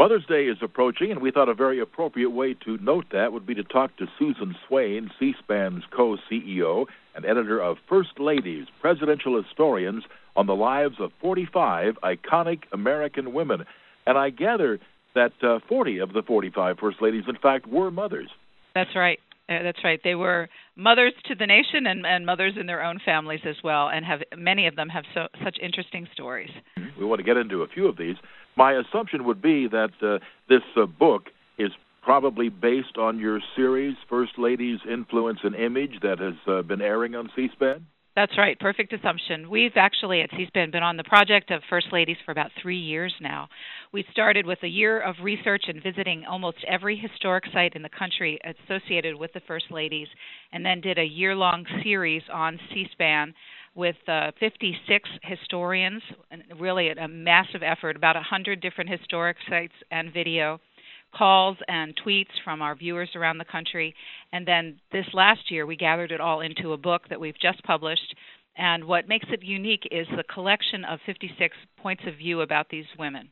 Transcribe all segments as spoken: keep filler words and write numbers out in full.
Mother's Day is approaching, and we thought a very appropriate way to note that would be to talk to Susan Swain, C-SPAN's co-C E O and editor of First Ladies, Presidential Historians on the Lives of forty-five Iconic American Women. And I gather that uh, forty of the forty-five First Ladies, in fact, were mothers. That's right. Uh, that's right. They were mothers to the nation and, and mothers in their own families as well, and have many of them have so, such interesting stories. We want to get into a few of these. My assumption would be that uh, this uh, book is probably based on your series, First Ladies, Influence and Image, that has uh, been airing on C-SPAN? That's right. Perfect assumption. We've actually at C-SPAN been on the project of First Ladies for about three years now. We started with a year of research and visiting almost every historic site in the country associated with the First Ladies, and then did a year-long series on C-SPAN with uh, fifty-six historians, really a massive effort, about one hundred different historic sites and video, calls and tweets from our viewers around the country. And then this last year, we gathered it all into a book that we've just published. And what makes it unique is the collection of fifty-six points of view about these women.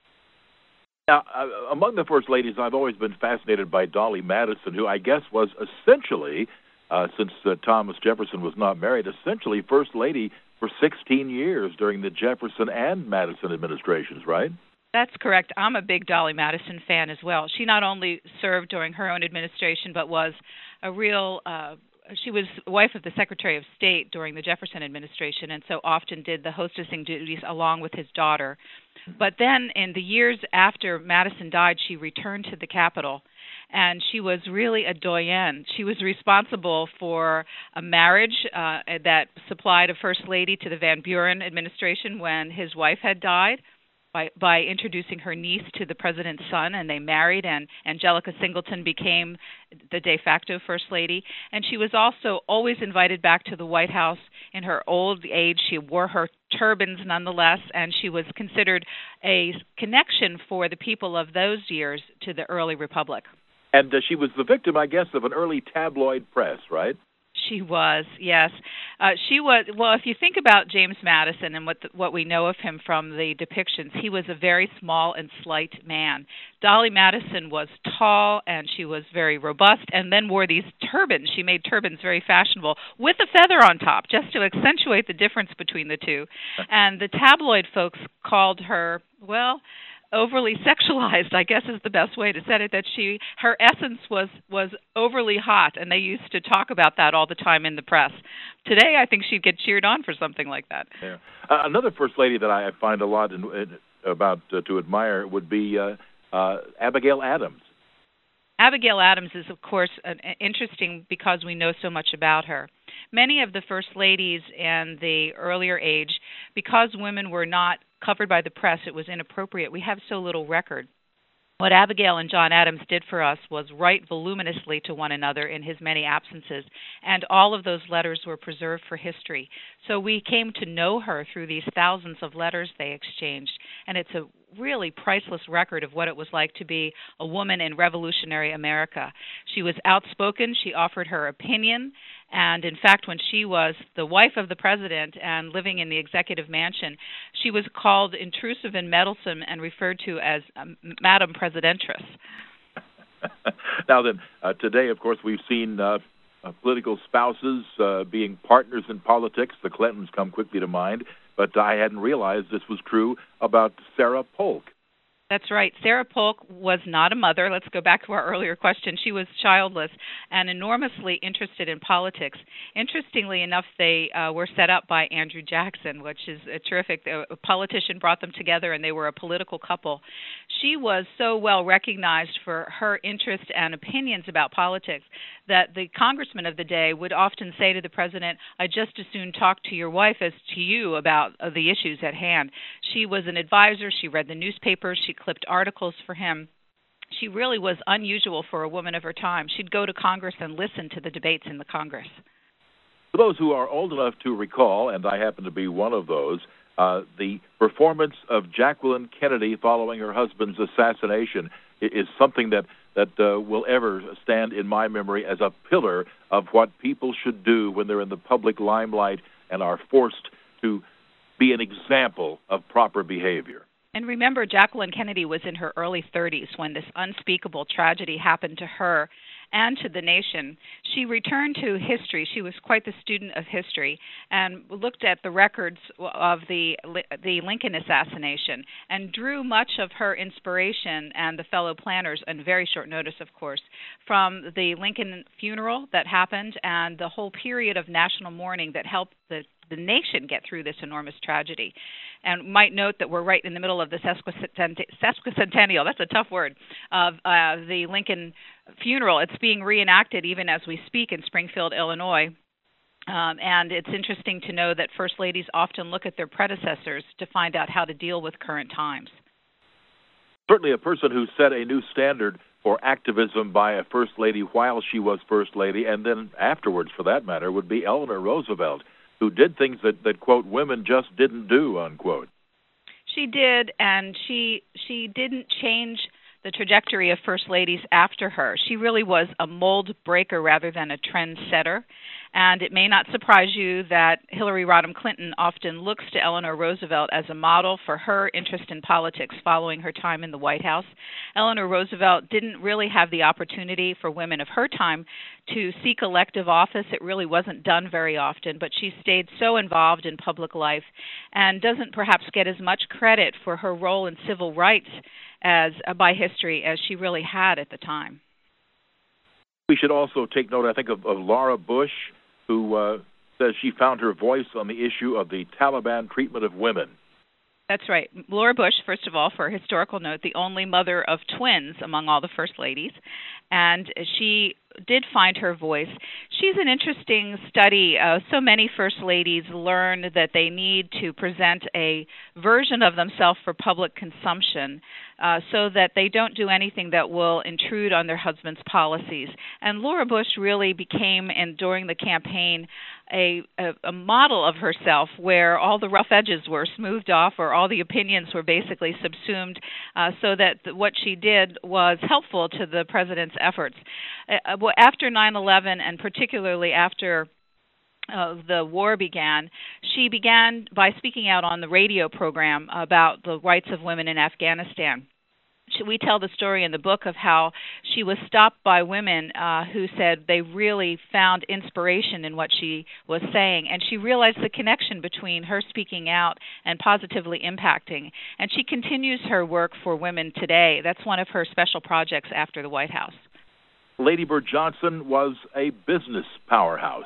Now, uh, among the First Ladies, I've always been fascinated by Dolly Madison, who I guess was essentially, uh, since uh, Thomas Jefferson was not married, essentially First Lady for sixteen years during the Jefferson and Madison administrations, right? That's correct. I'm a big Dolly Madison fan as well. She not only served during her own administration, but was a real, uh, she was wife of the Secretary of State during the Jefferson administration, and so often did the hostessing duties along with his daughter. But then in the years after Madison died, she returned to the Capitol, and she was really a doyenne. She was responsible for a marriage uh, that supplied a First Lady to the Van Buren administration when his wife had died, By, by introducing her niece to the president's son, and they married, and Angelica Singleton became the de facto First Lady. And she was also always invited back to the White House in her old age. She wore her turbans nonetheless, and she was considered a connection for the people of those years to the early republic. And uh, she was the victim, I guess, of an early tabloid press, right? She was, yes. Uh, she was, well, if you think about James Madison and what the, what we know of him from the depictions, he was a very small and slight man. Dolly Madison was tall, and she was very robust, and then wore these turbans. She made turbans very fashionable with a feather on top, just to accentuate the difference between the two. And the tabloid folks called her, well, overly sexualized, I guess is the best way to say it, that she, her essence was, was overly hot, and they used to talk about that all the time in the press. Today, I think she'd get cheered on for something like that. Yeah. Uh, another First Lady that I find a lot in, in, about uh, to admire would be uh, uh, Abigail Adams. Abigail Adams is, of course, an, interesting because we know so much about her. Many of the First Ladies in the earlier age, because women were not covered by the press, it was inappropriate. We have so little record. What Abigail and John Adams did for us was write voluminously to one another in his many absences, and all of those letters were preserved for history. So we came to know her through these thousands of letters they exchanged, and it's a really priceless record of what it was like to be a woman in revolutionary America. She was outspoken. She offered her opinion. And in fact, when she was the wife of the president and living in the executive mansion, she was called intrusive and meddlesome and referred to as um, Madam Presidentress. Now then, uh, today, of course, we've seen uh, uh, political spouses uh, being partners in politics. The Clintons come quickly to mind. But I hadn't realized this was true about Sarah Polk. That's right. Sarah Polk was not a mother. Let's go back to our earlier question. She was childless and enormously interested in politics. Interestingly enough, they uh, were set up by Andrew Jackson, which is a terrific. A politician brought them together, and they were a political couple. She was so well recognized for her interest and opinions about politics that the congressman of the day would often say to the president, "I'd just as soon talk to your wife as to you about uh, the issues at hand." She was an advisor. She read the newspapers. She clipped articles for him. She really was unusual for a woman of her time. She'd go to Congress and listen to the debates in the Congress. For those who are old enough to recall, and I happen to be one of those, uh, the performance of Jacqueline Kennedy following her husband's assassination is something that, that uh, will ever stand in my memory as a pillar of what people should do when they're in the public limelight and are forced to be an example of proper behavior. And remember, Jacqueline Kennedy was in her early thirties when this unspeakable tragedy happened to her and to the nation. She returned to history. She was quite the student of history and looked at the records of the the Lincoln assassination and drew much of her inspiration and the fellow planners, on very short notice, of course, from the Lincoln funeral that happened and the whole period of national mourning that helped the the nation get through this enormous tragedy. And might note that we're right in the middle of the sesquicentennial, that's a tough word, of uh, the Lincoln funeral. It's being reenacted even as we speak in Springfield, Illinois. Um, and it's interesting to know that First Ladies often look at their predecessors to find out how to deal with current times. Certainly a person who set a new standard for activism by a First Lady while she was First Lady, and then afterwards, for that matter, would be Eleanor Roosevelt, who did things that, that, quote, women just didn't do, unquote. She did, and she she didn't change the trajectory of First Ladies after her. She really was a mold breaker rather than a trend setter. And it may not surprise you that Hillary Rodham Clinton often looks to Eleanor Roosevelt as a model for her interest in politics following her time in the White House. Eleanor Roosevelt didn't really have the opportunity for women of her time to seek elective office. It really wasn't done very often, but she stayed so involved in public life and doesn't perhaps get as much credit for her role in civil rights as uh, by history as she really had at the time. We should also take note, I think, of, of Laura Bush, who uh, says she found her voice on the issue of the Taliban treatment of women. That's right. Laura Bush, first of all, for a historical note, the only mother of twins among all the First Ladies, and she did find her voice. She's an interesting study. Uh, so many First Ladies learn that they need to present a version of themselves for public consumption uh, so that they don't do anything that will intrude on their husband's policies. And Laura Bush really became, and during the campaign, a, a, a model of herself where all the rough edges were smoothed off or all the opinions were basically subsumed uh, so that what she did was helpful to the president's efforts. Uh, after nine eleven, and particularly after uh, the war began, she began by speaking out on the radio program about the rights of women in Afghanistan. We tell the story in the book of how she was stopped by women uh, who said they really found inspiration in what she was saying, and she realized the connection between her speaking out and positively impacting. And she continues her work for women today. That's one of her special projects after the White House. Lady Bird Johnson was a business powerhouse.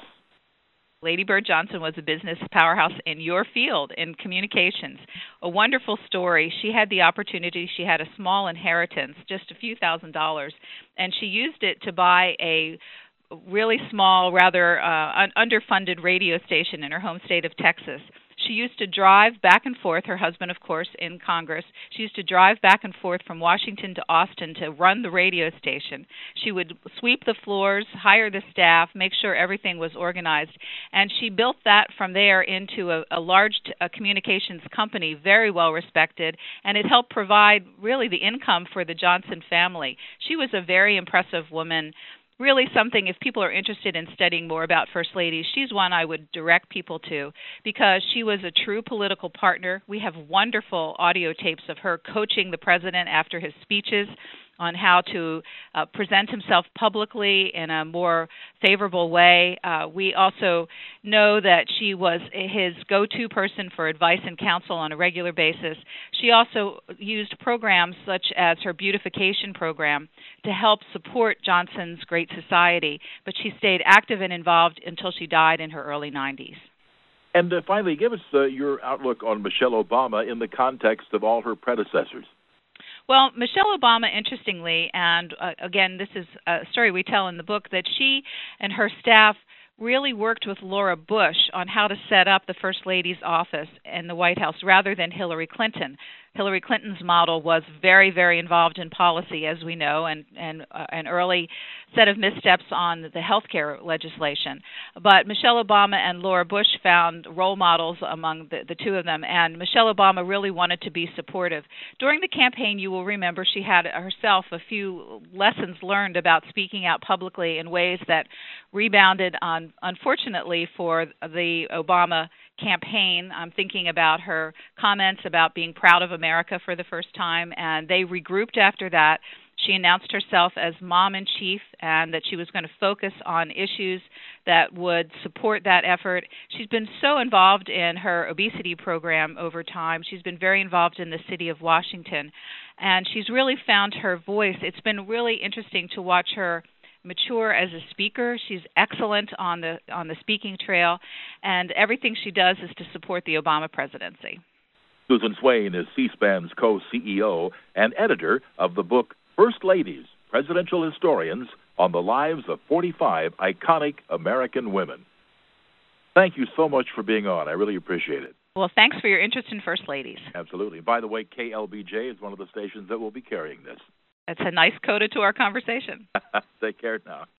Lady Bird Johnson was a business powerhouse in your field, in communications. A wonderful story. She had the opportunity. She had a small inheritance, just a few thousand dollars, and she used it to buy a really small, rather uh, underfunded radio station in her home state of Texas. She used to drive back and forth, her husband, of course, in Congress. She used to drive back and forth from Washington to Austin to run the radio station. She would sweep the floors, hire the staff, make sure everything was organized. And she built that from there into a, a large t- a communications company, very well respected, and it helped provide really the income for the Johnson family. She was a very impressive woman. Really something, if people are interested in studying more about First Ladies, she's one I would direct people to because she was a true political partner. We have wonderful audio tapes of her coaching the president after his speeches on how to uh, present himself publicly in a more favorable way. Uh, we also know that she was his go-to person for advice and counsel on a regular basis. She also used programs such as her beautification program to help support Johnson's Great Society, but she stayed active and involved until she died in her early nineties. And uh, finally, give us uh, your outlook on Michelle Obama in the context of all her predecessors. Well, Michelle Obama, interestingly, and uh, again, this is a story we tell in the book, that she and her staff really worked with Laura Bush on how to set up the First Lady's office in the White House rather than Hillary Clinton. Hillary Clinton's model was very, very involved in policy, as we know, and, and uh, an early set of missteps on the health care legislation. But Michelle Obama and Laura Bush found role models among the, the two of them, and Michelle Obama really wanted to be supportive. During the campaign, you will remember she had herself a few lessons learned about speaking out publicly in ways that rebounded on, unfortunately, for the Obama campaign. I'm thinking about her comments about being proud of America for the first time, and they regrouped after that. She announced herself as mom-in-chief and that she was going to focus on issues that would support that effort. She's been so involved in her obesity program over time. She's been very involved in the city of Washington, and she's really found her voice. It's been really interesting to watch her mature as a speaker. She's excellent on the on the speaking trail, and everything she does is to support the Obama presidency. Susan Swain is C-SPAN's co-C E O and editor of the book First Ladies, Presidential Historians on the Lives of forty-five Iconic American Women. Thank you so much for being on. I really appreciate it. Well, thanks for your interest in First Ladies. Absolutely. By the way, K L B J is one of the stations that will be carrying this. It's a nice coda to our conversation. Take care now.